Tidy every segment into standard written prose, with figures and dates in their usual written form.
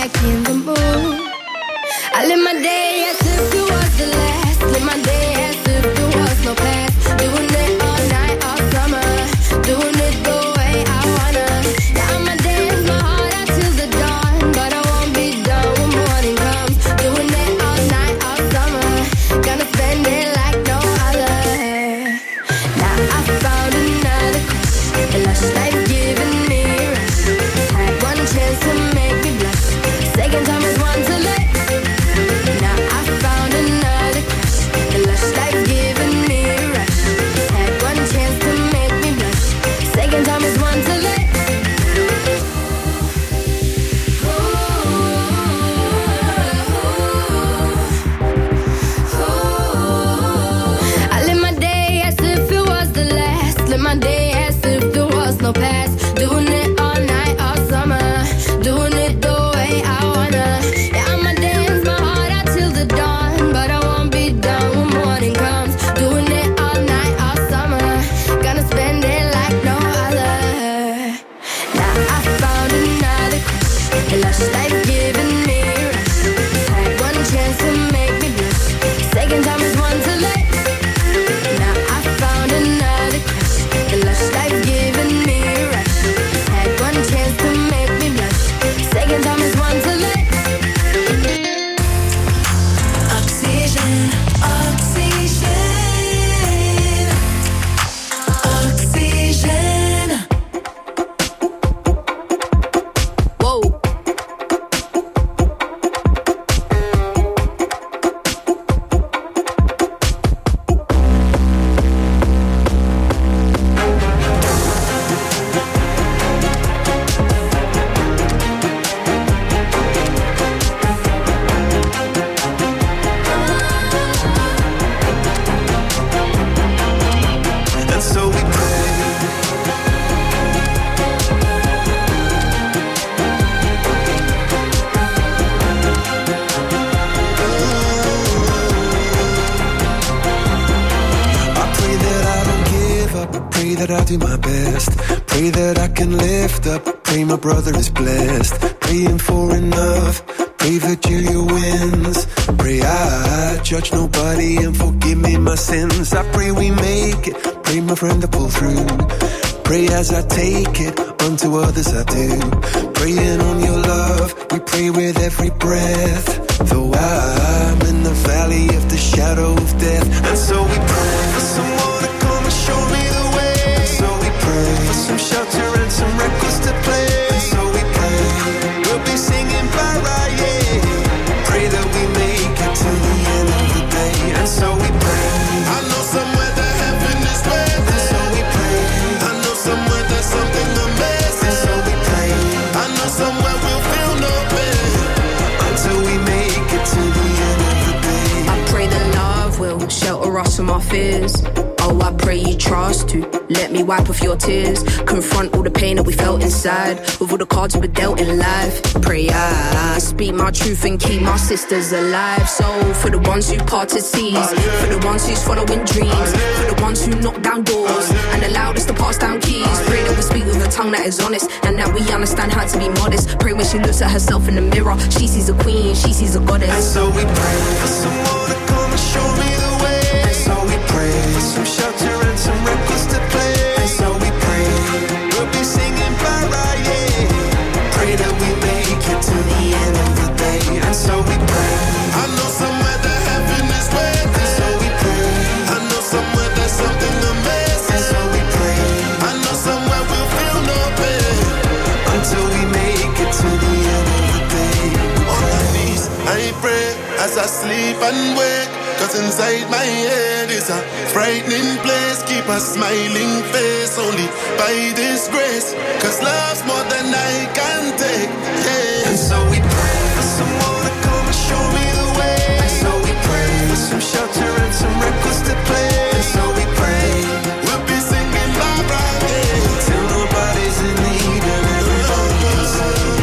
back in the mood. I live my day as if it was the last. Live my day as if there was no past. Doing it all night, all summer. Doing it the way I wanna. Yeah, I'ma dance my heart out till the dawn, but I won't be done when morning comes. Doing it all night, all summer. Gonna spend it like no other. Now I found another crush. A lush life giving me a rush. Had one chance to make me blush. Second time is one to let. Now I found another crush. A lush life giving me a rush. Had one chance to make me blush. Second time is one to let. I live my day as if it was the last. Live my day as if there was no past. Doing it all night, all summer. Doing it the way I wanna. Yeah, I'ma dance my heart out till the dawn, but I won't be done when morning comes. Doing it all night, all summer. Gonna spend it like no other. Now I found another crush. A lush life giving me a rush. Had one chance to make me blush. Second time is one to let. Now I found another crush. A lush life giving me a rush. Had one chance to make me blush. Second time is one to let. Oxygen, oxygen, oxygen. Whoa. And so we pray. I pray that I don't give up. Pray that I do my best. Pray that I can lift up. Pray my brother is blessed. Praying for enough. Pray Virgilia wins. Pray I judge nobody and forgive me my sins. I pray we make it. Pray my friend to pull through. Pray as I take it, unto others I do. Praying on your love, we pray with every breath. Though I'm in the valley of the shadow of death. And so we pray for someone to come and show me the way. And so we pray for some shelter and some records to play. And so we pray we'll be singing Mariah. Pray that we make it to the end of the day. And so we pray. I know somewhere that heaven is waiting. And so we pray. I know somewhere there's something amazing. And so we pray. I know somewhere we'll feel no pain until we make it to the end of the day. I pray that love will shelter us from our fears. Oh, I pray you trust to let me wipe off your tears. Confront all the pain that we felt inside with all the cards we were dealt in life. Pray I speak my truth and keep my sisters alive. So for the ones who parted seas, for the ones who's following dreams, for the ones who knock down doors and allowed us to pass down keys. Pray that we speak with a tongue that is honest and that we understand how to be modest. Pray when she looks at herself in the mirror, she sees a queen, she sees a goddess. And so we pray for someone to come and show me the way. And so we pray for some shelter and some records to play. And so we pray we'll be singing Mariah. Pray that we make it to the end of the day. And so we pray. I know somewhere that heaven is waiting. And so we pray. I know somewhere there's something amazing. And so we pray. I know somewhere we'll feel no pain until we make it to the end of the day. On my knees, I pray as I sleep and wake. Cause inside my head is a frightening place. Keep a smiling face only by this grace. Cause love's more than I can take, yeah. And so we pray for someone to come and show me the way. And so we pray for some shelter and some records to play. And so we pray we'll be singing Barbara, yeah, till nobody's in need and everybody's sing.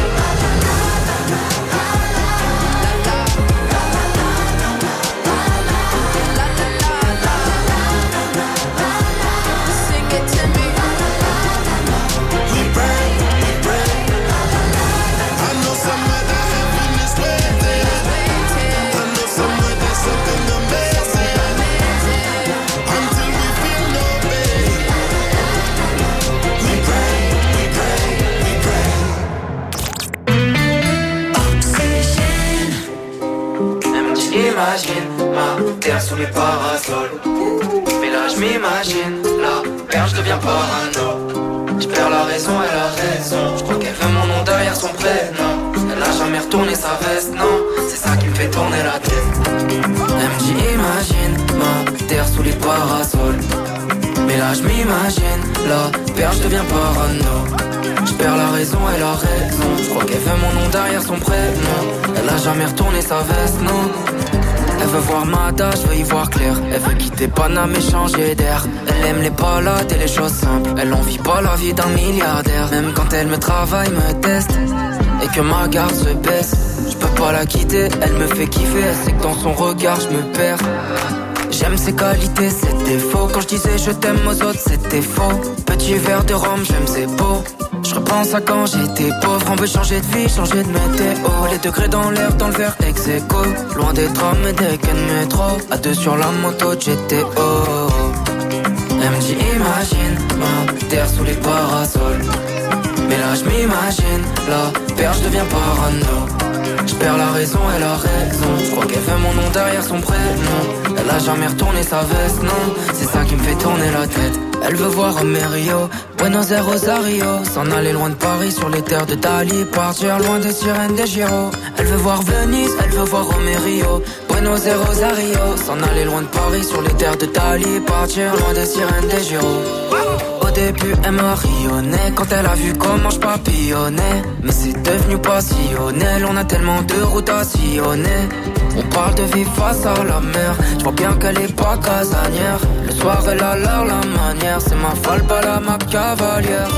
m'imagine ma terre sous les parasols. Mais là je m'imagine la perche devient parano. Je perds la raison, elle a raison. Je crois qu'elle veut mon nom derrière son prénom. Elle a jamais retourné sa veste, non. C'est ça qui me fait tourner la tête. Elle me dit imagine ma terre sous les parasols. Mais là je m'imagine la perche devient parano. Je perds la raison, elle a raison. Je crois qu'elle veut mon nom derrière son prénom. Elle a jamais retourné sa veste, non. Elle veut voir Mada, je veux y voir clair. Elle veut quitter Paname et changer d'air. Elle aime les balades et les choses simples. Elle en vit pas la vie d'un milliardaire. Même quand elle me travaille, me teste et que ma garde se baisse, je peux pas la quitter, elle me fait kiffer. Elle sait que dans son regard je me perds. J'aime ses qualités, ses défauts. Quand je disais je t'aime aux autres, c'était faux. Petit verre de rhum, j'aime ses beaux. Je repense à quand j'étais pauvre. On veut changer de vie, changer de météo. Les degrés dans l'air, dans le verre ex-écho. Loin des trams et des quais de métro. À deux sur la moto de GTO. Elle me dit imagine ma terre sous les parasols. Mais là je m'imagine la perche devient parano. Je perds la raison, elle a raison. Je crois qu'elle veut mon nom derrière son prénom. Elle a jamais retourné sa veste, non. C'est ça qui me fait tourner la tête. Elle veut voir Amerio, Buenos Aires, Rosario. S'en aller loin de Paris sur les terres de Dali. Partir loin des sirènes des Giro. Elle veut voir Venise, elle veut voir Amerio, Buenos Aires, Rosario. S'en aller loin de Paris sur les terres de Dali. Partir loin des sirènes des Giro. Au début elle m'a rayonné quand elle a vu comment je papillonnais. Mais c'est devenu passionnel, on a tellement de routes à sillonner. On parle de vivre face à la mer. Je vois bien qu'elle est pas casanière. Le soir elle a l'air la manière. C'est ma folle, pas la ma cavalière.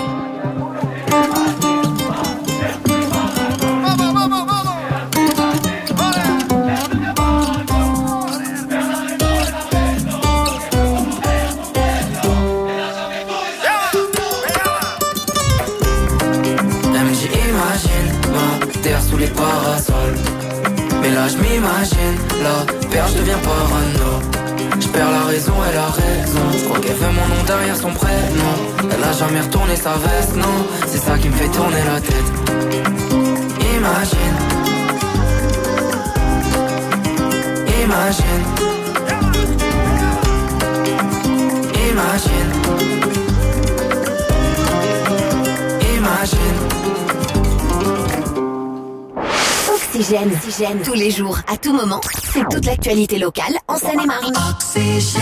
Sous les parasols. Mais là je m'imagine la perche devient parano. Je perds la raison, elle a raison. Je crois qu'elle veut mon nom derrière son prénom. Elle a jamais retourné sa veste, non. C'est ça qui me fait tourner la tête. Imagine. Imagine. Imagine. Imagine. Oxygène, tous les jours, à tout moment, c'est toute l'actualité locale en Seine-et-Marne. Oxygène.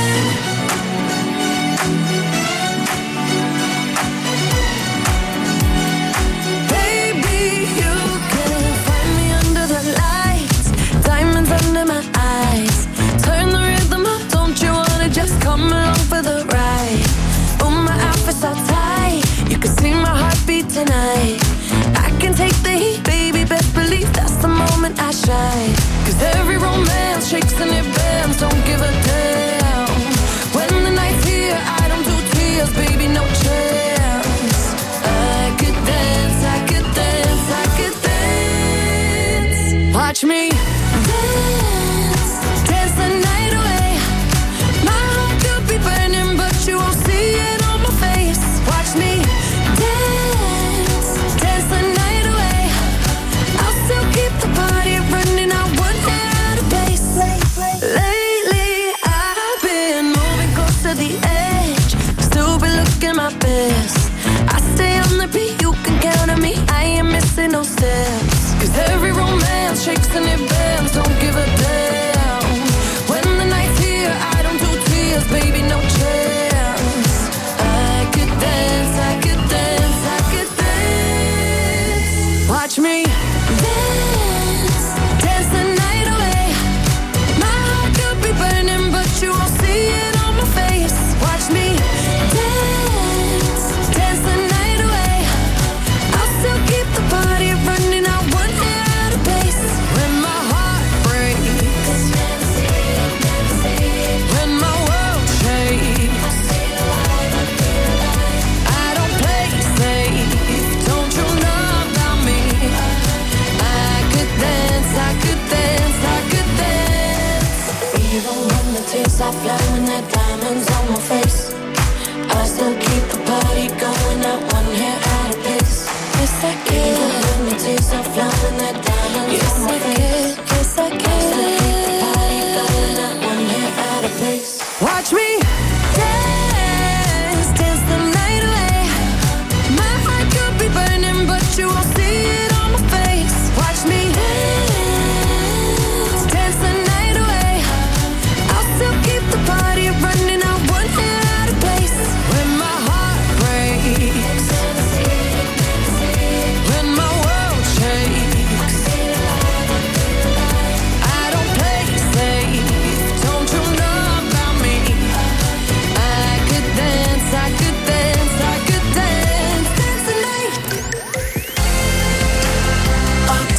Baby, you can find me under the lights, diamonds under my eyes. Turn the rhythm up, don't you wanna just come along for the ride? Oh, my outfit's so tight, you can see my heartbeat tonight. I can take the heat, baby, best believe that's the moment I shine. 'Cause every romance shakes and it bends, don't give a damn. When the night's here, I don't do tears, baby, no chance. I could dance, I could dance, I could dance. Watch me dance, dance the night away. My heart could be burning, but you won't see it on my face. Watch me dance, dance the night away. I'll still keep the party running, I wouldn't get out of place. Lately, I've been moving close to the edge, still been looking my best. I stay on the beat, you can count on me, I ain't missing no steps. 'Cause every romance shakes and it bends, don't give a damn. When the night's here, I don't do tears, baby, no chance. I could dance, I could dance, I could dance. Watch me dance, dance the night away. My heart could be burning, but you won't see it on my face. Watch me dance, dance the night away. I'll still keep the party running, I wouldn't get out of place. When my heart breaks, when my world shakes, I don't play safe, don't you know about me? I could dance, I could dance, I could dance. Even when the tears are flowing, the diamonds on my face, I still keep the party going, not one hair out of place. Yes, I can. Even when the tears are flowing, the diamonds on my face, yes, I can.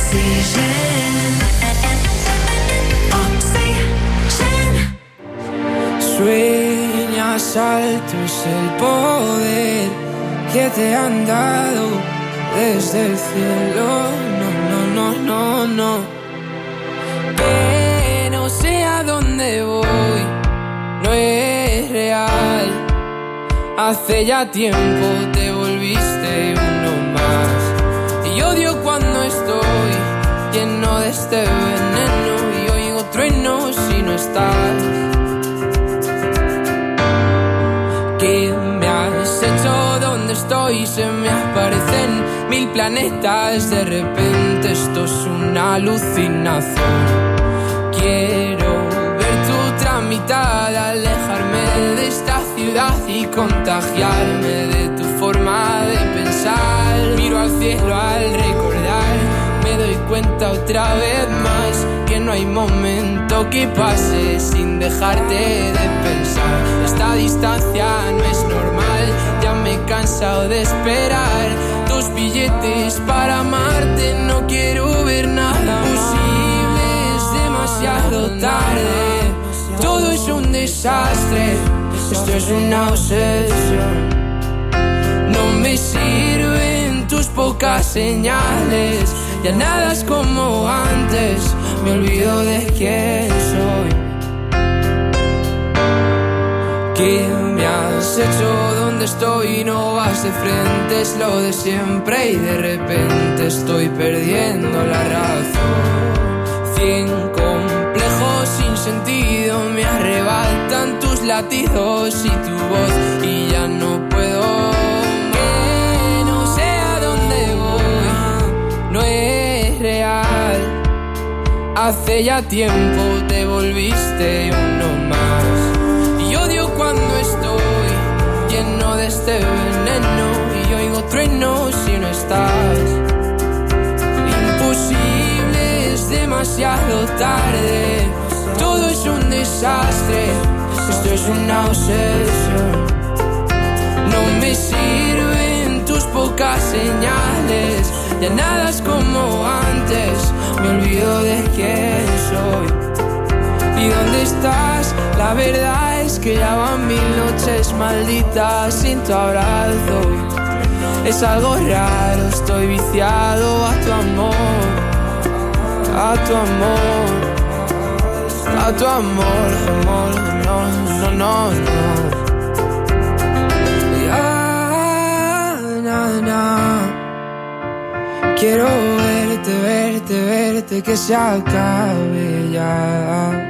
Sueñas alto es el poder que te han dado desde el cielo. No. Que no sé a dónde voy, no es real. Hace ya tiempo te volviste uno más. Y odio cuando estoy lleno de este veneno y oigo truenos si no estás. ¿Qué me has hecho? ¿Dónde estoy? Se me aparecen 1000 planetas. De repente esto es una alucinación. Quiero ver tu tramitada, alejarme de esta ciudad y contagiarme de tu forma de pensar. Miro al cielo al recordar, me doy cuenta otra vez más que no hay momento que pase sin dejarte de pensar. Esta distancia no es normal, ya me he cansado de esperar tus billetes para amarte. No quiero ver nada posible, es demasiado tarde. Todo es un desastre, esto es una obsesión. No me sirven tus pocas señales, ya nada es como antes, me olvido de quién soy. ¿Qué me has hecho? ¿Dónde estoy? No vas de frente, es lo de siempre y de repente estoy perdiendo la razón. 100 complejos sin sentido me arrebatan tus latidos y tu voz y ya no puedo. Que no sé a dónde voy, no es real. Hace ya tiempo te volviste uno más. Y odio cuando estoy lleno de este veneno y oigo truenos si no estás. Imposible, es demasiado tarde. Todo es un desastre, esto es una obsesión. No me sirven tus pocas señales, ya nada es como antes, me olvido de quién soy. ¿Y dónde estás? La verdad es que ya van 1000 noches malditas sin tu abrazo. Es algo raro, estoy viciado a tu amor, a tu amor, a tu amor, amor, no. Quiero verte, que se acabe ya.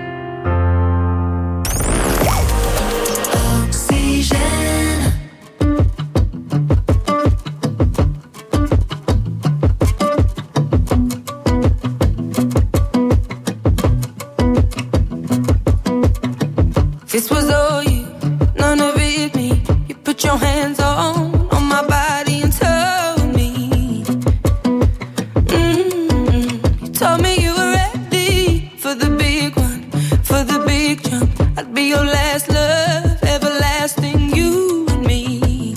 This was all you, none of it me. You put your hands on my body and told me, you told me you were ready for the big one, for the big jump. I'd be your last love, everlasting, you and me.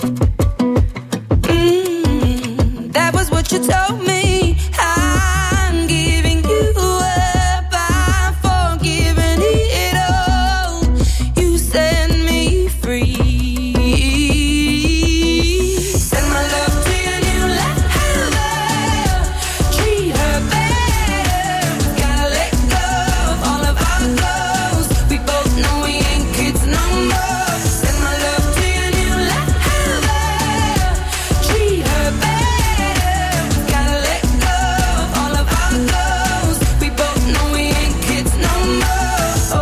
That was what you told me. I'm giving you up, I'm forgiving it all. You set me free. Send my love to your new lover. Treat her better. Gotta let go of all of our goals. We both know we ain't kids no more. Send my love to your new lover. Treat her better. Gotta let go of all of our goals. We both know we ain't kids no more.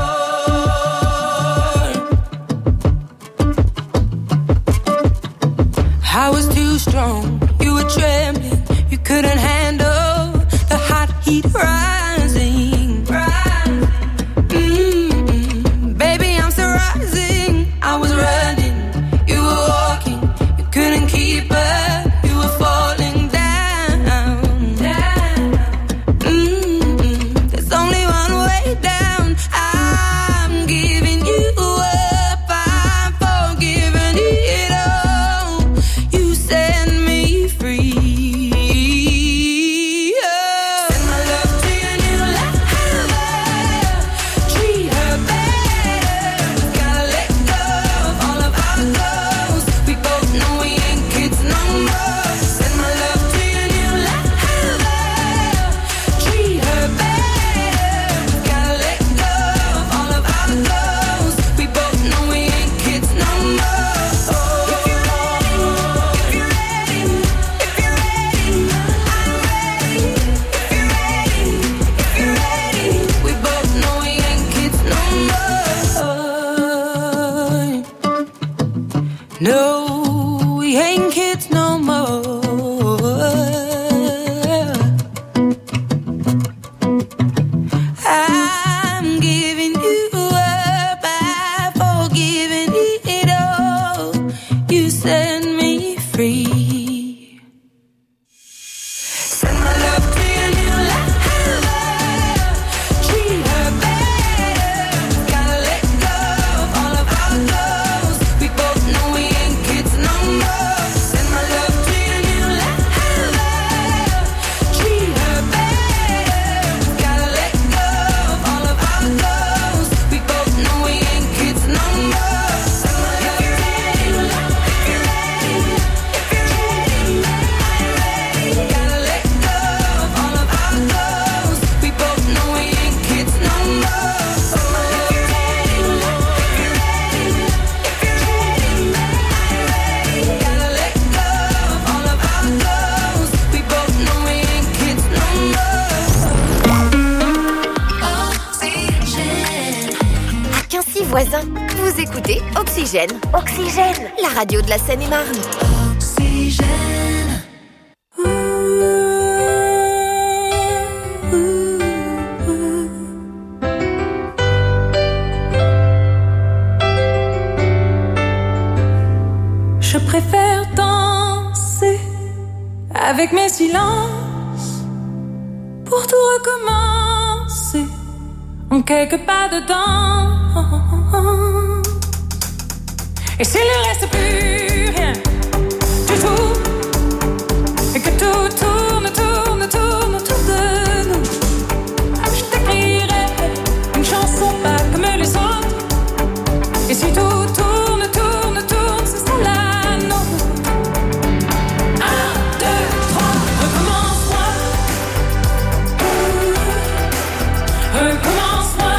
I was too strong, you were trembling, you couldn't handle the hot heat rising. Baby, I'm still rising. I was running, you were walking, you couldn't keep up, you were falling down. There's only one way down. I'm giving you up, I'm forgiving it all. You set me free. Send my voisins. Vous écoutez Oxygène. Oxygène, la radio de la Seine-et-Marne. Oxygène. Je préfère danser avec mes silences pour tout recommencer en quelques pas dedans. Et s'il ne reste plus rien du tout, et que tout tourne autour de nous, je t'écrirai une chanson pas comme les autres. Et si tout tourne, ce sera la nôtre. 1, 2, 3, recommence-moi. Recommence-moi.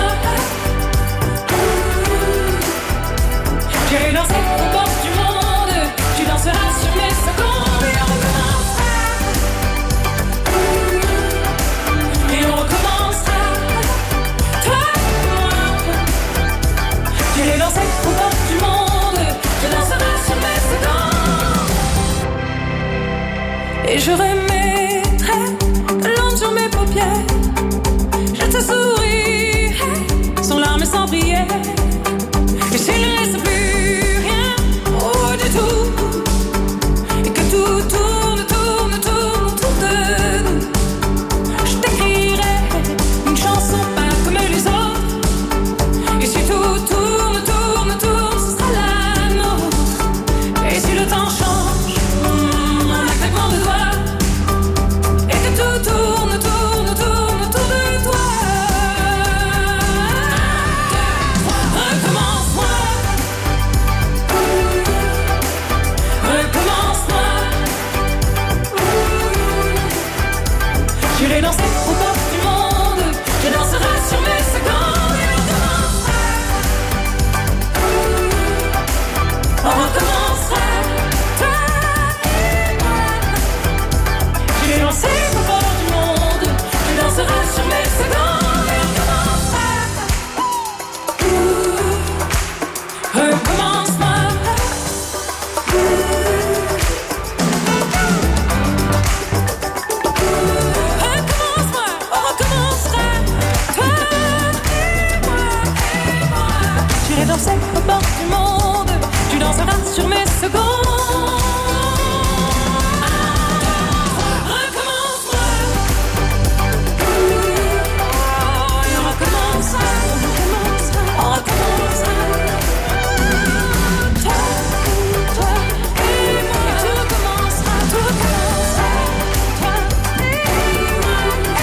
J'irai danser aux portes du monde. Tu danseras sur mes secondes. Et on recommencera. Et on recommencera. Toi et moi. J'irai danser aux portes du monde. Tu danseras sur mes secondes. Et je remettrai l'ombre sur mes paupières. Je te sourirai sans larmes et sans prière. Et s'il ne reste plus rien, oh du tout, et que tout tourne autour de nous, je t'écrirai une chanson pas comme les autres. Et si tout tourne, ce sera la nôtre. Et si le temps change, un claquement de doigts, et que tout tourne autour de toi. Recommence-moi. Recommence-moi. J'irai danser aux portes du monde. Je danserai sur mes secondes. Et on recommencera. Toi et moi. J'irai danser aux portes du monde. Je danserai sur mes secondes. Et on recommencera. Recommence-moi. Recommence-moi, on recommencera. Toi et moi. J'irai danser aux portes du monde. Tu danseras sur mes secondes. Recommence-moi. Et on recommencera. On recommencera. Toi et moi. Et tout recommencera. Toi et moi.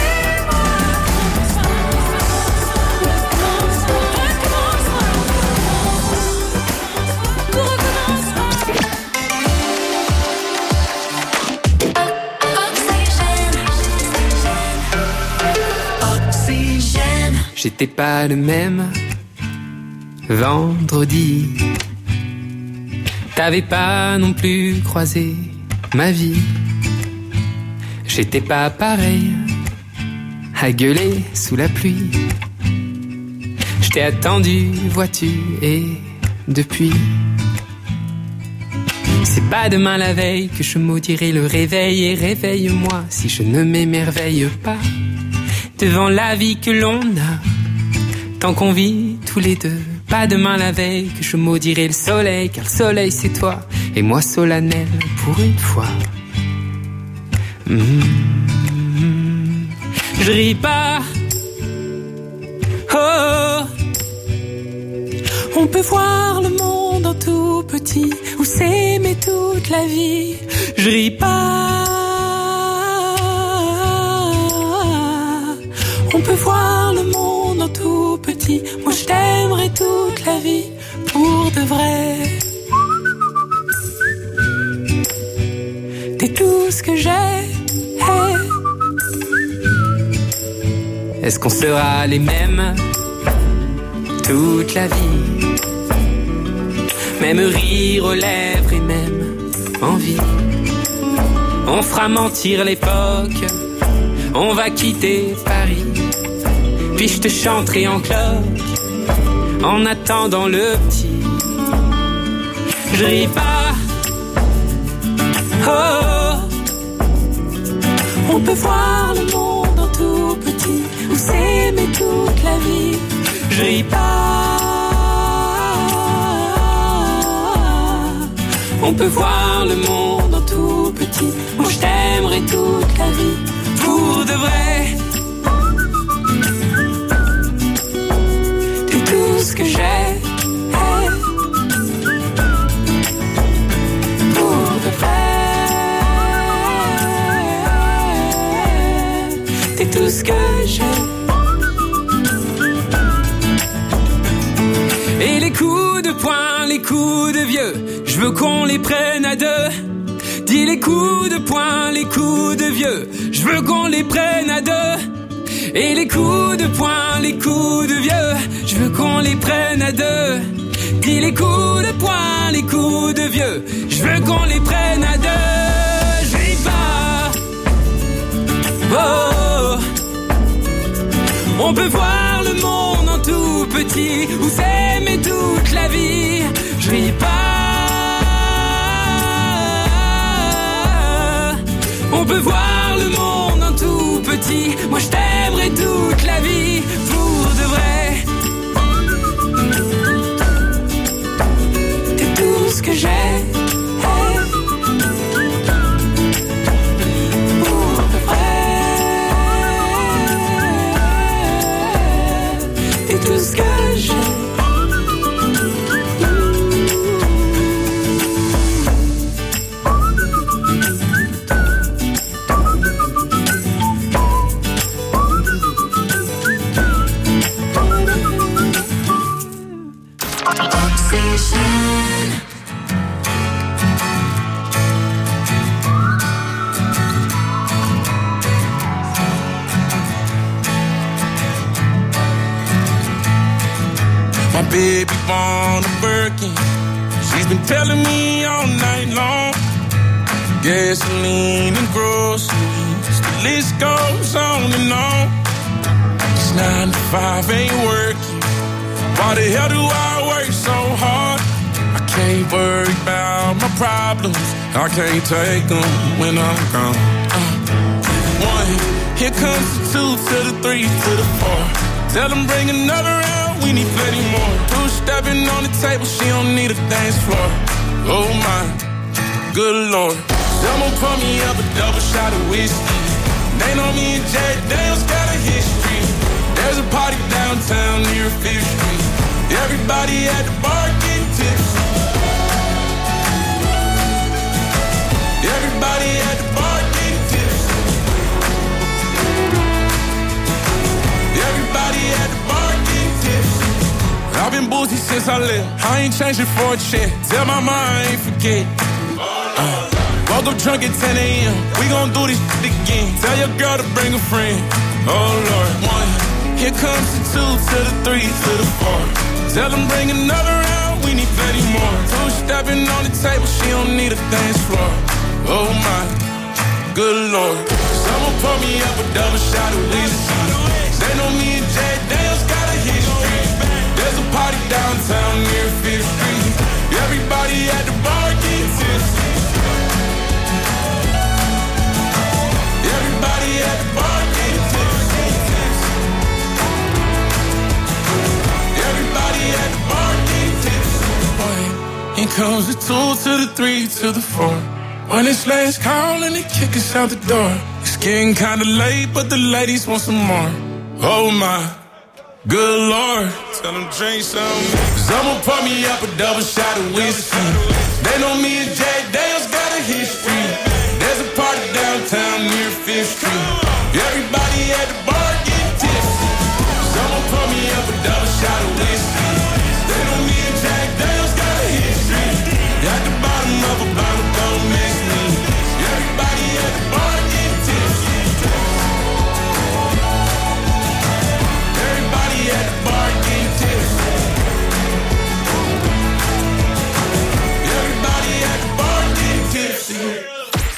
Tout recommencera. Oxygène. J'étais pas le même vendredi. T'avais pas non plus croisé ma vie. J'étais pas pareil à gueuler sous la pluie. Je t'ai attendu, vois-tu, et depuis. C'est pas demain la veille que je maudirai le réveil. Et réveille-moi si je ne m'émerveille pas devant la vie que l'on a, tant qu'on vit tous les deux. Pas demain la veille que je maudirai le soleil, car le soleil c'est toi, et moi solennel pour une fois. Je ris pas, oh. On peut voir le monde en tout petit, ou s'aimer toute la vie. Je ris pas. On peut voir le monde en tout petit. Moi je t'aimerai toute la vie, pour de vrai. T'es tout ce que j'ai. Est-ce qu'on sera les mêmes toute la vie? Même rire aux lèvres et même envie. On fera mentir l'époque, on va quitter Paris. Puis je te chanterai en cloche en attendant le petit. Je ris pas. Oh, on peut voir le monde en tout petit ou s'aimer toute la vie. Je ris pas. On peut voir le monde en tout petit où je t'aimerai toute la vie. Pour de vrai, t'es tout ce que j'ai. Pour de vrai, t'es tout ce que j'ai. Et les coups de poing, les coups de vieux, je veux qu'on les prenne à deux. Dis les coups de poing, les coups de vieux, je veux qu'on les prenne à deux. Et les coups de poing, les coups de vieux, je veux qu'on les prenne à deux. Dis les coups de poing, les coups de vieux, je veux qu'on les prenne à deux. Je ris pas. Oh, on peut voir le monde en tout petit ou s'aimer toute la vie. Je ris pas. On peut voir le monde en tout petit. Moi je t'aimerai toute la vie. Pour de vrai, t'es tout ce que j'ai. Pour de vrai, t'es tout ce que j'ai. Baby born a Birkin. She's been telling me all night long. Gasoline and groceries, the list goes on and on. This 9 to 5 ain't working. Why the hell do I work so hard? I can't worry about my problems. I can't take them when I'm gone. 1, here comes the 2 to the 3 to the 4. Tell them bring another round, we need plenty more. 2 stepping on the table, she don't need a dance floor. Oh my, good lord. Someone pour me up a double shot of whiskey. They know me and Jack Daniels got a history. There's a party downtown near 5th Street. Everybody at the bar getting tipsy. Everybody at the bar getting tipsy. Everybody at the bar getting tipsy. I've been boozy since I left. I ain't changing for a check. Tell my mom I ain't forget. Woke up drunk at 10 a.m. We gon' do this shit again. Tell your girl to bring a friend. Oh Lord. 1, here comes the 2 to the 3 to the 4. Tell them bring another round, we need plenty more. 2 stepping on the table, she don't need a dance floor. Oh my, good lord. Someone pour me up a double shot of whiskey. They know me and Jack Daniels got a history. There's a party downtown near 5th Street. Everybody at the bar getting tipsy. Everybody at the bar getting tipsy. Everybody at the bar getting tipsy. Here comes the 2 to the 3 to the 4. When it's last call and they kick us out the door. It's getting kinda late, but the ladies want some more. Oh my, good lord. Tell them drink some. Someone pour me up a double shot of whiskey. They know me and Jack Daniels got a history. There's a party downtown near 5th Street. Everybody at the bar getting tipsy. Someone pour me up a double shot of whiskey. They know me and Jack Daniels got a history. At the bottom of a bottle, don't miss me. Everybody at the bar getting tipsy. Everybody at the bar getting tipsy. Everybody at the bar getting tipsy.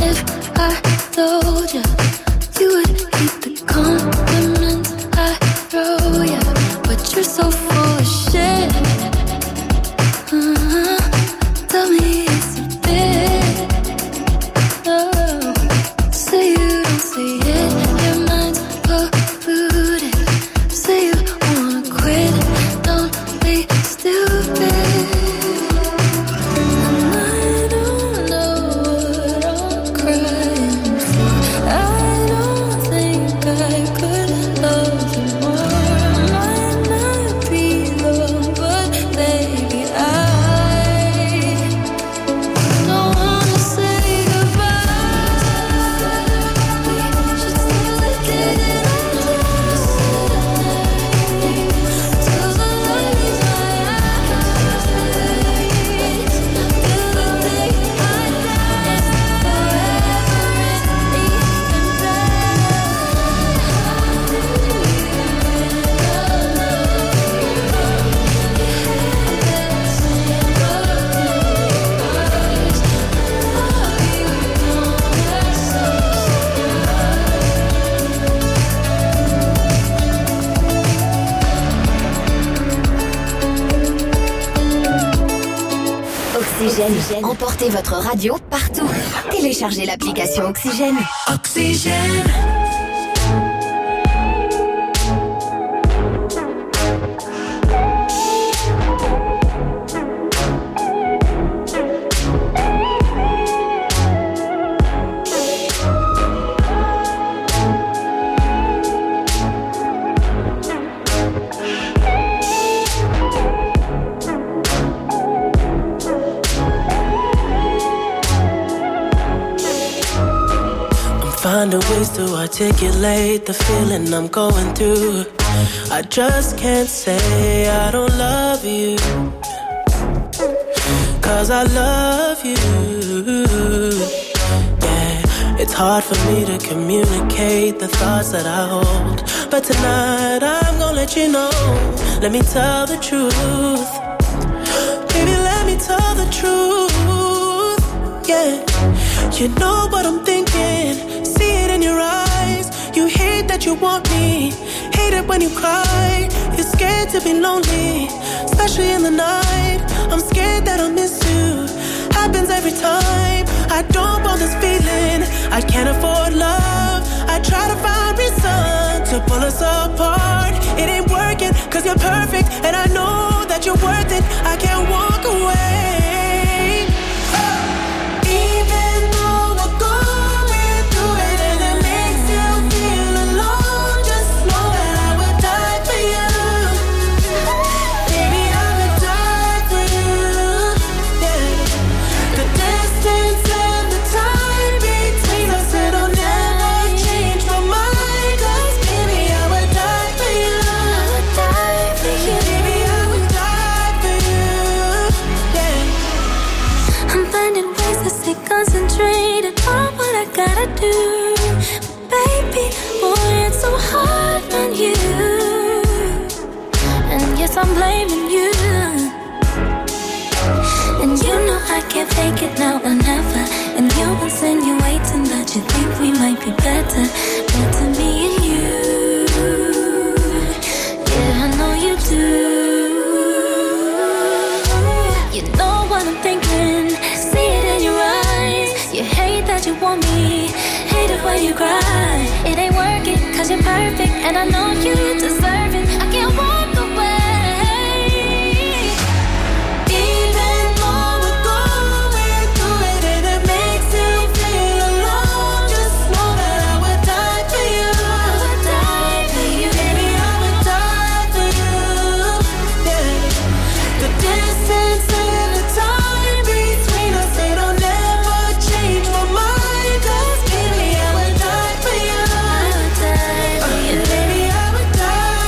if I told you, you would keep the compliments I throw ya. But you're so full of shit. Tell me it's a bit. Oh, say you don't see it. Your mind's polluted. Say you wanna quit. Don't be stupid. And I don't know what I'm crying for. I don't think I could love you more. Might not be love, but baby, I don't wanna say goodbye. We should still get it on. Till the light is my eyes. Till the day I die. Forever is even better. Oxygène. Emportez votre radio partout. Téléchargez l'application Oxygène. Oxygène. Finding ways to articulate the feeling I'm going through. I just can't say I don't love you, 'cause I love you. Yeah, it's hard for me to communicate the thoughts that I hold, but tonight I'm gonna let you know. Let me tell the truth. Baby, let me tell the truth. Yeah, you know what I'm thinking. See it in your eyes. You hate that you want me. Hate it when you cry. You're scared to be lonely, especially in the night. I'm scared that I'll miss you. Happens every time. I don't want this feeling. I can't afford love. I try to find reason to pull us apart. It ain't working 'cause you're perfect, and I know that you're worth it. I can't walk away. Concentrated on what I gotta do, baby. Boy, it's so hard on you, and yes, I'm blaming you. And you know I can't fake it now or never. And you insinuating that you think we might be better me and you. Yeah, I know you do. You know what I'm thinking. See it in your eyes. You hate that you want me. Hate it when you cry. It ain't working 'cause you're perfect, and I know you deserve it. I can't walk away. Even though we're going through it and it makes you feel alone, just know that I would die for you. I would die for you. Baby, I would die for you. Yeah. The distance and the time between us, it'll never change my mind. 'Cause baby, I would die for you. I would die for you. Baby, I would die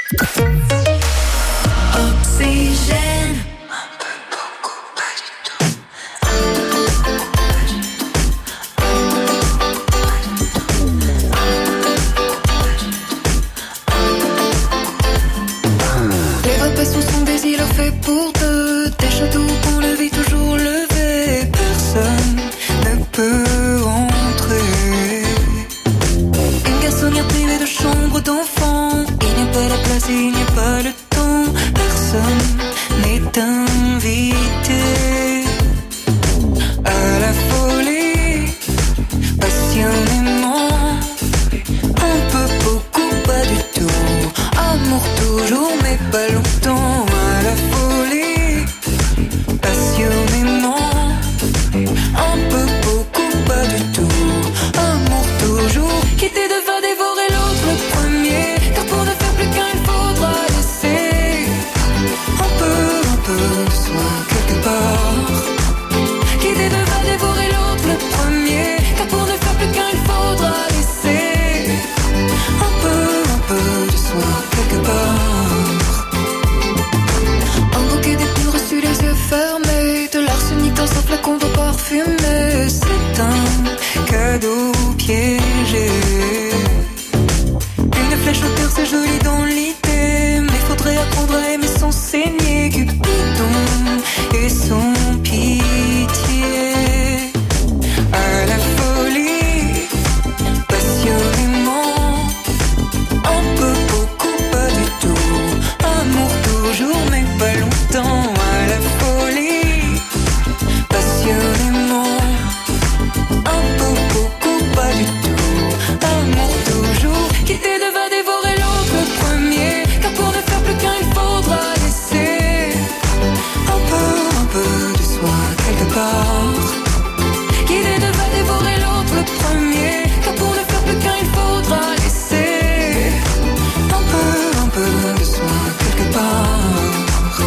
Oxygène. Les repas sont des îlots faits pour deux, des châteaux qu'on le vit toujours levé. Personne ne peut entrer. Une garçonnière privée de chambre d'enfant. Il n'y a pas la place et il n'y a pas le temps. Personne n'est invité à la folie. Passionnément, un peu, beaucoup, pas du tout. Amour toujours mais pas longtemps. À la folie, passionnément, un peu, beaucoup, pas du tout. Amour toujours, quitter devant dévorer l'autre le premier. Car pour ne faire plus qu'un il faudra laisser un peu de soi quelque part. Quitter devant dévorer l'autre le premier. Car pour ne faire plus qu'un il faudra laisser un peu de soi quelque part. Un bouquet d'épines reçues les yeux fermés, de l'arsenic dans un flacon d'eau parfumée. C'est un cadeau piégé. Une flèche au cœur c'est joli dans l'idée, mais faudrait apprendre à aimer sans saigner. Cupidon et son pitié. À la folie, passionnément, un peu, beaucoup, pas du tout. Amour toujours mais pas longtemps. À la folie, passionnément, un peu, beaucoup, pas du tout. Amour toujours, quitter devant dévorer l'autre le premier. Car pour ne faire plus qu'un il faudra laisser un peu de soi quelque part. Quitter devant dévorer l'autre le premier. Car pour ne faire plus qu'un il faudra laisser un peu de soi quelque part.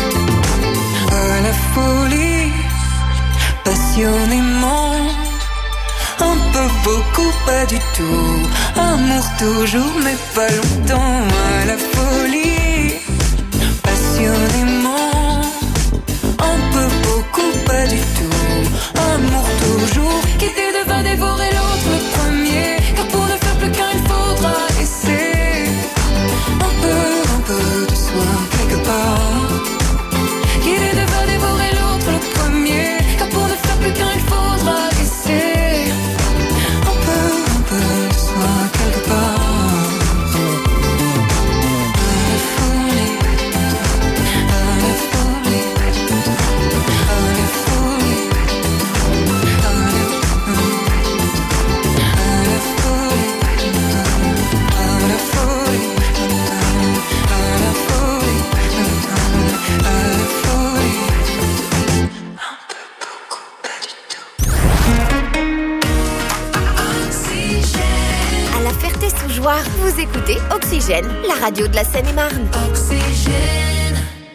À la folie, passionnément, un peu, beaucoup, pas du tout. Amour toujours mais pas longtemps. À la folie, passionnément, un peu, beaucoup, pas du tout. Amour toujours, quitter devant dévorer l'autre le premier. Car pour ne faire plus qu'un il faudra laisser un peu de soi quelque part. Quitter devant dévorer l'autre le premier. Car pour ne faire plus qu'un il faudra laisser un peu de soi quelque part. À la folie, à la folie, à la folie, à la folie, à la folie, à la folie, à la folie. À la Ferté-sous-Jouarre, vous écoutez Oxygène, la radio de la Seine-et-Marne. Oxygène.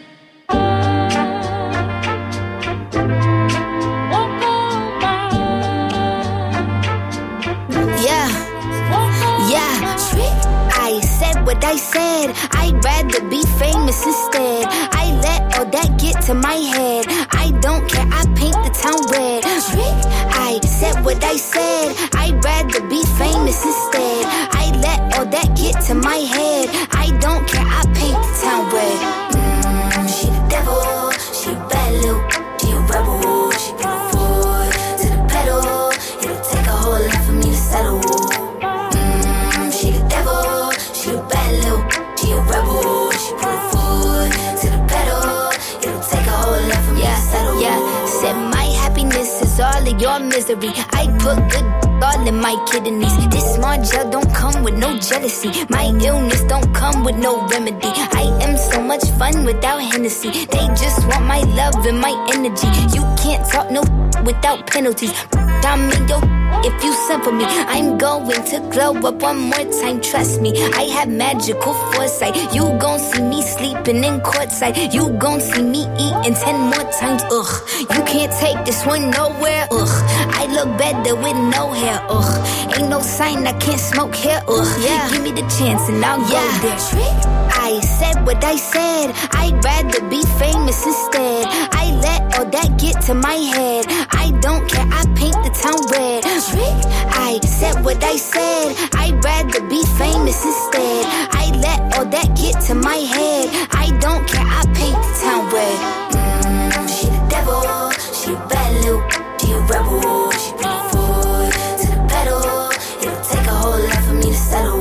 I said what I said. I'd rather be famous instead. I let all that get to my head. I don't care, I paint the town red. I said what I said. I'd rather be famous instead. I let all that get to my head. I don't care, I paint the town red. She the devil, she a bad little, she a rebel. She put her foot to the pedal. It'll take a whole lot for me to settle. She the devil, she a bad little, she a rebel. She put her foot to the pedal. It'll take a whole lot for me to settle. Yeah, said my happiness is all of your misery. I put good all in my kidneys. This small gel don't come with no jealousy. My illness don't come with no remedy. I am so much fun without Hennessy. Hennessy. They just want my love and my energy. You can't talk no without penalties. I'm in your if you send for me. I'm going to glow up one more time, trust me. I have magical foresight. You gon' see me sleeping in courtside. You gon' see me eating 10 more times, ugh. You can't take this one nowhere, ugh. I look better with no hair, ugh. Ain't no sign I can't smoke here, ugh. Yeah. Give me the chance and I'll go there. I said what I said. I'd rather be famous instead. I let all that get to my head. I don't care, I paint the town red. I said what I said. I'd rather be famous instead. I let all that get to my head. I don't care, I paint the town red. She the devil, she a bad little, she a rebel. She bring it forward to the pedal. It'll take a whole lot for me to settle.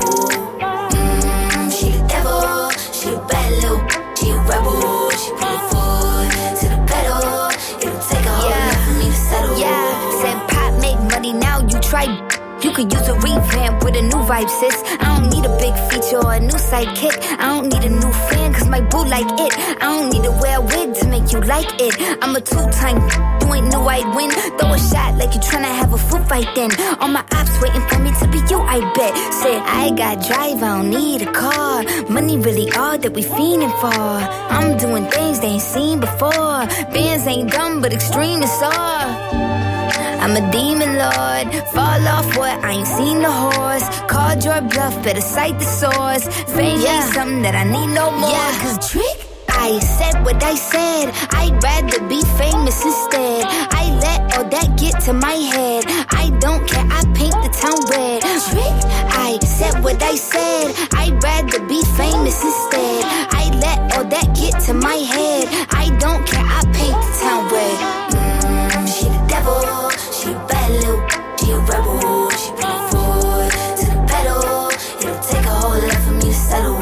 She the devil, she a bad little, she a rebel. She bring it forward to the pedal. It'll take a whole lot for me to settle. Yeah, said pop make money, now you try. You could use a revamp with a new vibe, sis. I don't need a big feature or a new sidekick. I don't need a new fan, cause my boo like it. I don't need to wear a wig to make you like it. I'm a two-time, you ain't know I'd win. Throw a shot like you tryna have a foot fight then. All my ops waiting for me to be you, I bet. Said, I got drive, I don't need a car. Money really all that we fiending for. I'm doing things they ain't seen before. Bands ain't dumb, but extreme is all. I'm a demon lord, fall off what, I ain't seen the horse. Called your bluff, better cite the source. Fame ain't something that I need no more. Cause trick, I said what I said. I'd rather be famous instead. I let all that get to my head. I don't care, I paint the town red. Trick, I said what I said. I'd rather be famous instead. I let all that get to my head. I don't care, I paint the town red. She the devil. She a bad little, she a rebel. She bring it forward to the pedal. It'll take a whole lot for me to settle.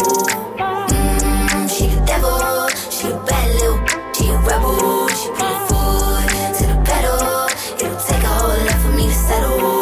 She the devil, she a bad little, she a rebel. She bring it forward to the pedal. It'll take a whole lot for me to settle.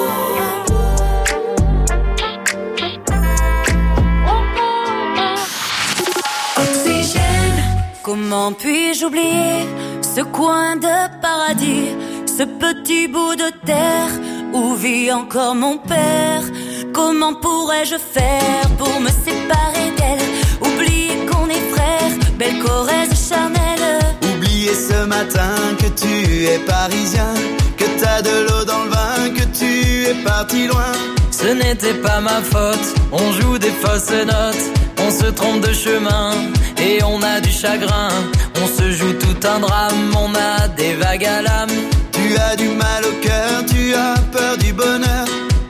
Oxygène, comment puis-je oublier ce coin de paradis? Ce petit bout de terre où vit encore mon père. Comment pourrais-je faire pour me séparer d'elle? Oublier qu'on est frères, belle Corrèze charnelle. Oublier ce matin que tu es parisien, que t'as de l'eau dans le vin, que tu es parti loin. Ce n'était pas ma faute, on joue des fausses notes. On se trompe de chemin et on a du chagrin. On se joue tout un drame, on a des vagues à l'âme. Tu as du mal au cœur, tu as peur du bonheur.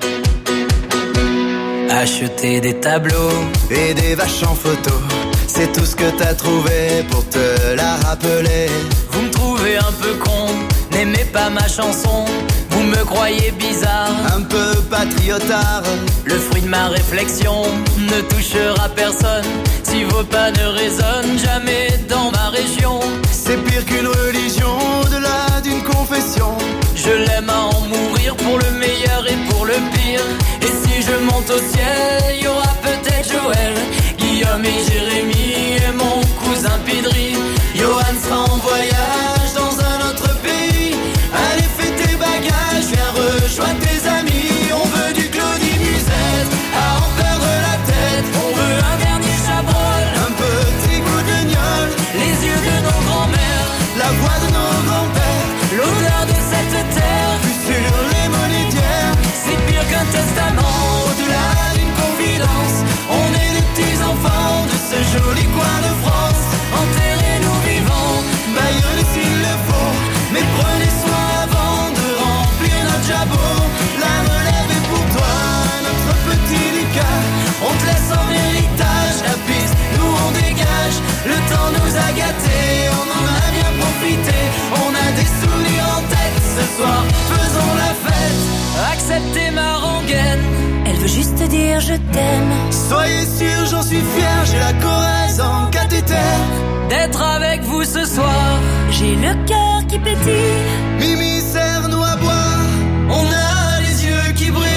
Acheter des tableaux et des vaches en photo, c'est tout ce que t'as trouvé pour te la rappeler. Vous me trouvez un peu con, n'aimez pas ma chanson. Vous me croyez bizarre, un peu patriotard. Le fruit de ma réflexion ne touchera personne si vos pas ne résonnent jamais dans ma région. C'est pire qu'une religion, au-delà d'une confession. Je l'aime à en mourir pour le meilleur et pour le pire. Et si je monte au ciel, il y aura peut-être Joël, Guillaume et Jérémy et mon cousin Pidri. Johan sera en voyage dans un autre pays. Allez, fais tes bagages, viens rejoindre tes amis. On veut du Claudie Musette, à en perdre la tête. On veut un dernier Chabrol, un petit coup de gnôle. Les yeux de nos grands-mères, la voix de nos grands-pères, l'odeur de cette terre, vue sur les monétières. C'est pire qu'un testament, au-delà d'une confidence. On est les petits enfants de ce joli coin de France. Enterrez-nous vivants, baillonnez s'il le faut, mais prenez soin avant de remplir notre jabot. La relève est pour toi, notre petit Lucas. On te laisse en héritage la piste, nous on dégage. Le temps nous a gâtés, on en a bien profité. On a des souvenirs en tête, ce soir faisons la fête. Acceptez ma rengaine, elle veut juste dire je t'aime. Soyez sûr, j'en suis fier, j'ai la Corrèze en cathéter. D'être avec vous ce soir, j'ai le cœur qui pétille. Mimi, serre-nous à boire, on a les yeux qui brillent.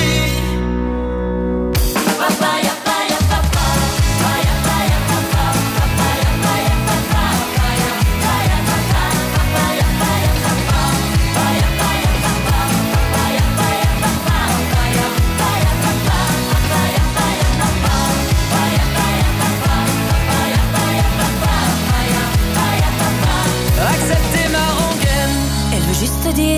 Papaya.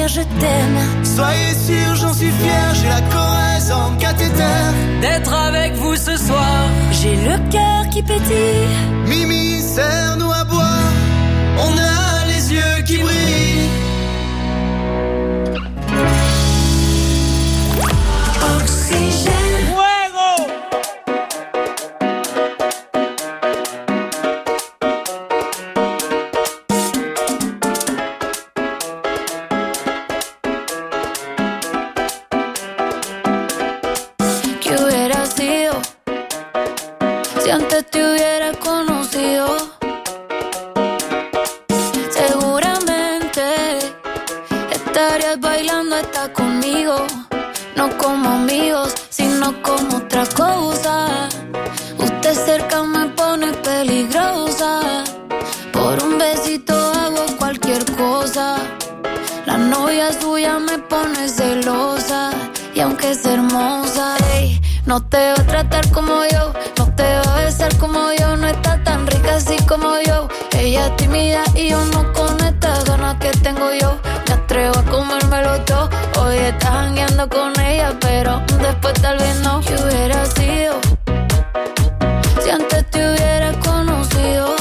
dire je t'aime. Soyez sûr, j'en suis fier, j'ai la Corrèze en cathéter. D'être avec vous ce soir, j'ai le cœur qui pétille. Mimi, serre-nous à boire, on a les yeux qui brillent. Oxygène. Fuego. ¿Qué hubiera sido si antes te hubiera conocido? Seguramente estarías bailando hasta conmigo. No como amigos, sino como otra cosa. Usted cerca me pone peligrosa. Por un besito hago cualquier cosa. La novia suya me pone celosa. Y aunque es hermosa, ey, no te va a tratar como yo. No te va a besar como yo. No está tan rica así como yo. Ella es tímida y yo no con estas ganas que tengo yo. Me atrevo a comérmelo todo. Hoy estás jangueando con ella, pero después tal vez no. ¿Qué hubiera sido si antes te hubiera conocido?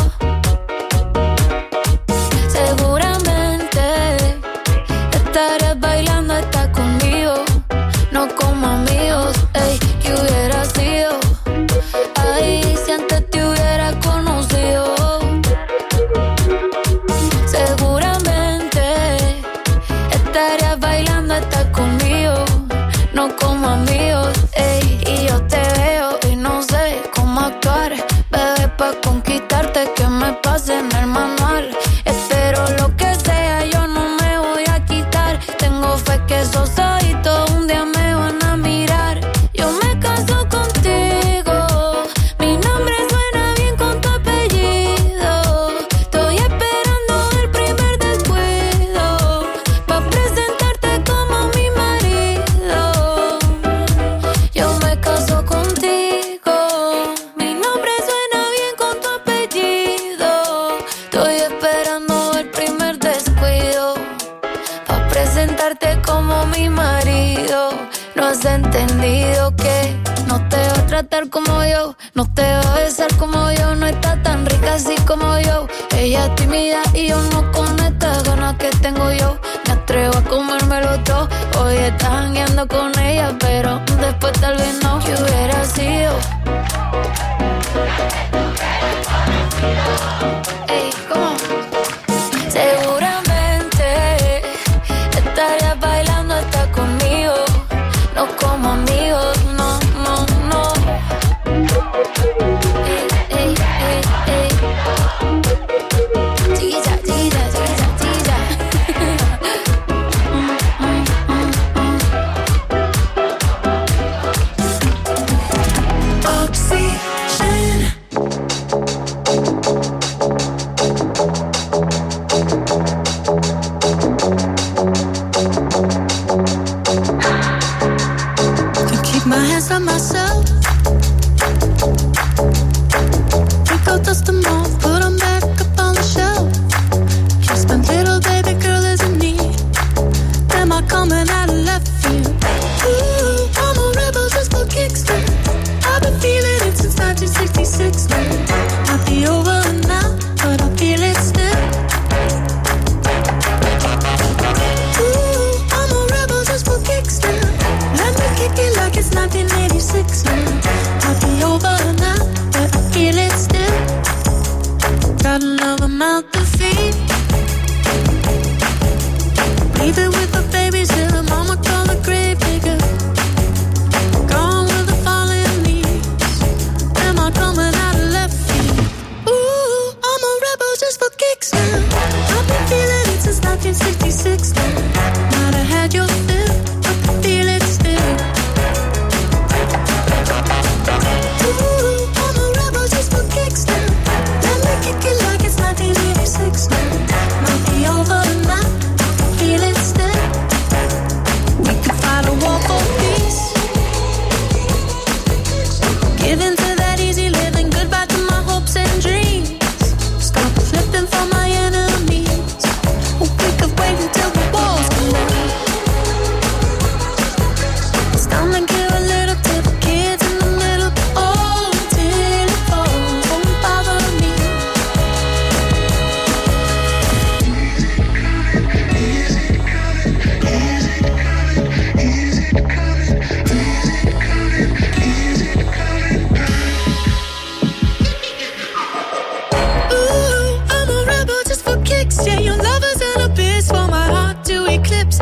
Seguramente estarías bailando hasta conmigo. No como amigos, ey, ¿qué hubiera sido? Ay, si antes te hubiera conocido. Seguramente estarías bailando hasta conmigo. No como amigos, ey, y yo te veo y no sé cómo actuar. Bebé, pa' conquistarte que me pase en el manual. Espero lo que sea, yo no me voy a quitar. Tengo fe que esos ojitos un día me van a mirar. Yo me caso contigo, mi nombre suena bien con tu apellido. Estoy esperando el primer descuido pa' presentarte como mi marido. Yo me caso contigo, mi nombre suena bien con tu apellido. Estoy esperando el primer descuido pa' presentarte como mi marido. No has entendido que no te va a tratar como yo. No te va a besar como yo. No está tan rica así como yo. Ella es tímida y yo no con estas ganas que tengo yo. Me atrevo a comérmelo todo. Hoy estás jangueando con ella, pero después tal vez no. ¿Qué hubiera sido? Ey, ¿cómo? Seguramente estarías bailando hasta conmigo. No como amigos, no, no, no. Ey, ey, ey, ey. Chiquilla, chiquilla, chiquilla, chiquilla. Oxygen. My hands on myself. Think I'll dust them off, put them back up on the shelf. Just a little baby girl isn't me. Am I coming out of left field? Ooh, I'm a rebel just for kicks now. I've been feeling it since 1966 now. Might be over now, but I feel it still. Ooh, I'm a rebel just for kicks now. Let me kick it like it's 1986 now. Might be over now, but I feel it still. Got another mouth to feed. Leave it with the babies till the mama call the grave digger. Gone with the falling leaves. Am I coming out of left field? Ooh, I'm a rebel just for kicks now. I've been feeling it since 1966 now. Might have had your fill, but I feel it still. Ooh, I'm a rebel just for kicks now. Let me kick it like it's 1986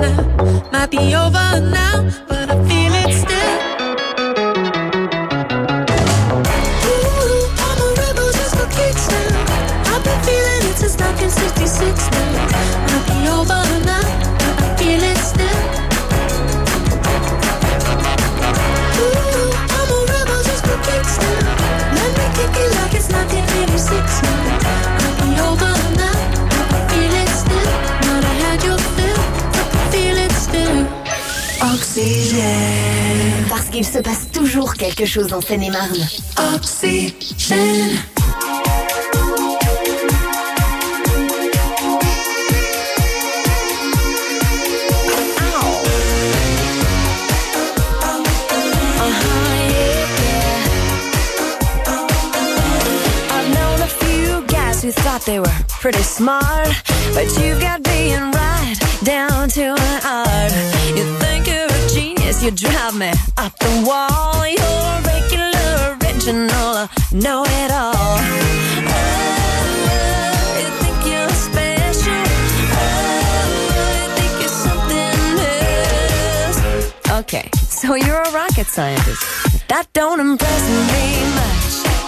now. Might be over now, but I feel it still. Ooh, I'm a rebel just for kicks now. I've been feeling it since 1966 now. Might be over now, but I feel it still. Ooh, I'm a rebel just for kicks now. Let me kick it like it's 1986 now. Might be over now, but I feel it still. Might have had your fill, but I feel it still. Oxygène. Parce qu'il se passe toujours quelque chose en Seine-et-Marne. Oxygène. Who thought they were pretty smart, but you've got being right down to an art. You think you're a genius, you drive me up the wall. You're a regular, original, know-it-all. Oh, you think you're special. Oh, you think you're something else. Okay, so you're a rocket scientist. That don't impress me much.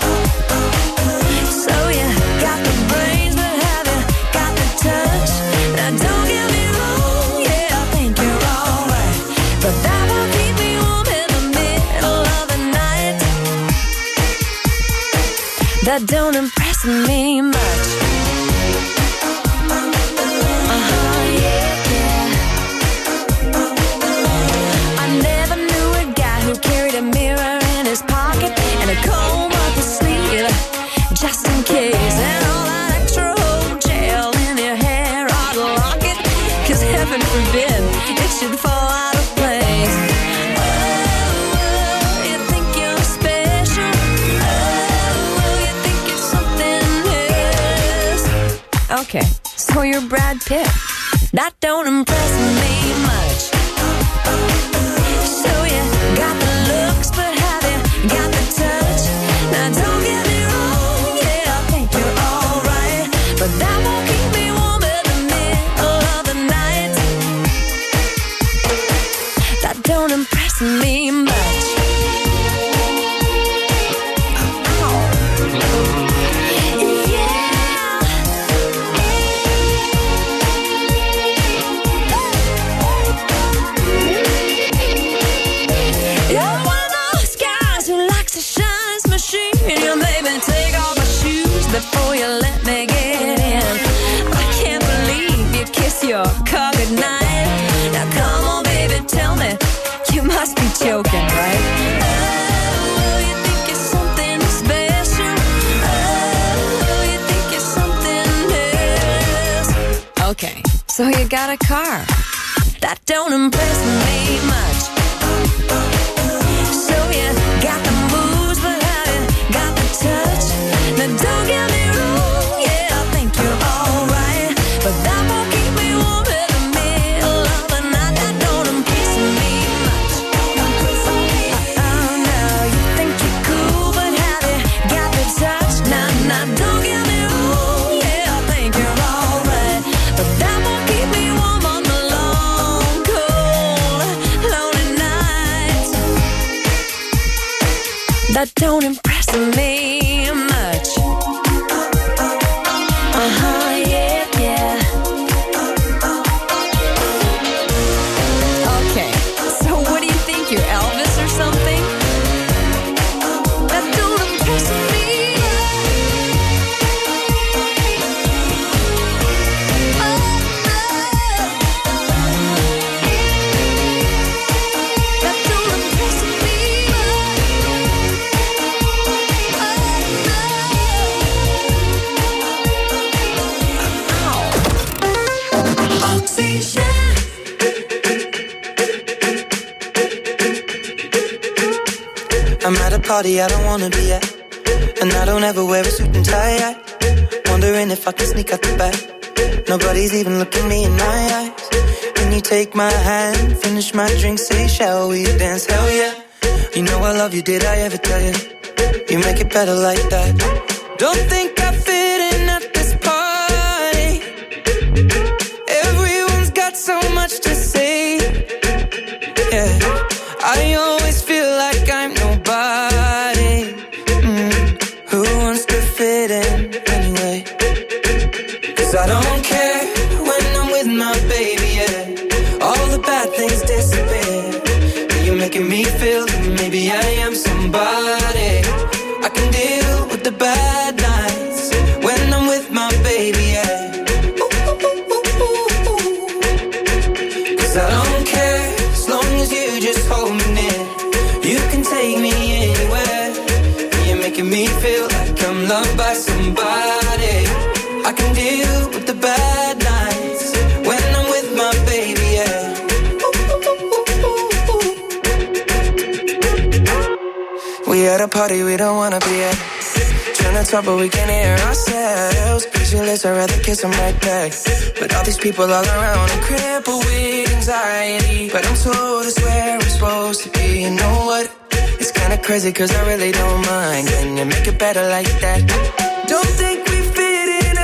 So you got the brains, but have you got the touch? Now don't get me wrong, yeah, I think you're alright, but that won't keep me warm in the middle of the night. That don't impress me much. Yeah. I never knew a guy who carried a mirror in his pocket and a comb up his sleeve, just in case, and all that extra old gel in your hair ought to lock it, 'cause heaven forbid it should fall out of place. Oh, you think you're special. Oh, you think you're something else. Okay, so you're Brad Pitt. That don't impress me much. So you got the looks, but have you got the touch? Now don't get me wrong, yeah, I think you're alright, but that won't keep me warm in the middle of the night. That don't impress me much. You're one of those guys who likes to shine his machine. You made me take off my shoes before you let me get in. I can't believe you kiss your car goodnight. Now come on, baby, tell me, you must be joking, right? Oh, you think you're something special. Oh, you think you're something else. Okay, so you got a car. That don't impress me much. So you got the moves, but have you got the touch? Now don't get me wrong, yeah, I think you're alright, but that won't keep me warm in the middle of the night. That don't impress me much. Oh no, you think you're cool, but have you got the touch? Now don't get me wrong, yeah, I think you're alright, but that won't keep me warm on the long, cold, lonely nights. That don't impress me much. Yeah, yeah. Okay, so what do you think, you're Elvis or something? That don't impress me. Oh, no. That don't impress me. I'm at a party I don't wanna be at, and I don't ever wear a suit and tie. Wondering if I can sneak out the back. Nobody's even looking me in my eyes. Can you take my hand, finish my drink, say shall we dance? Hell yeah. You know I love you, did I ever tell you? You make it better like that. Don't think I fit in at this party. Everyone's got so much to say. 'Cause I don't care when I'm with my baby, yeah. All the bad things disappear. You're making me feel that maybe I am somebody. I can deal with the bad nights when I'm with my baby, yeah. 'Cause I don't care as long as you just hold me near. You can take me anywhere. You're making me feel like I'm loved by somebody. I can deal with the bad nights when I'm with my baby, yeah. We at a party we don't wanna be at. Trying to talk but we can't hear ourselves. Pictureless, I'd rather kiss them right back. But all these people all around, I'm crippled with anxiety. But I'm told it's where I'm supposed to be. You know what? It's kinda crazy 'cause I really don't mind. Can you make it better like that?